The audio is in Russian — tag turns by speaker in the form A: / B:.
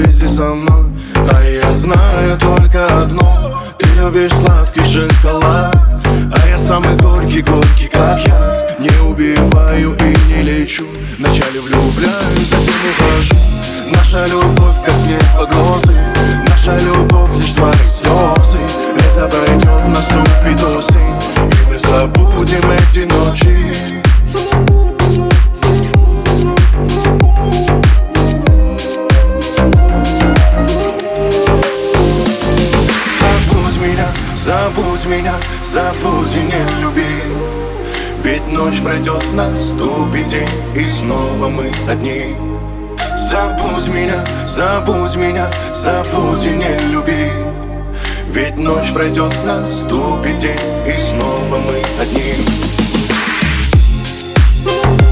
A: поезде со мной. А я знаю только одно: ты любишь сладкий шоколад, а я самый горький, горький, как я. Не убиваю и не лечу, вначале влюбляюсь, затем ухожу. Наша любовь, как снег под грозы, наша любовь лишь твои слезы. Лето пройдет, наступит осень, и мы забудем эти ночи. Забудь меня, забудь и не люби. Ведь ночь пройдет, наступит день, и снова мы одни. Забудь меня, забудь меня, забудь и не люби. Ведь ночь пройдет, наступит день, и снова мы одни.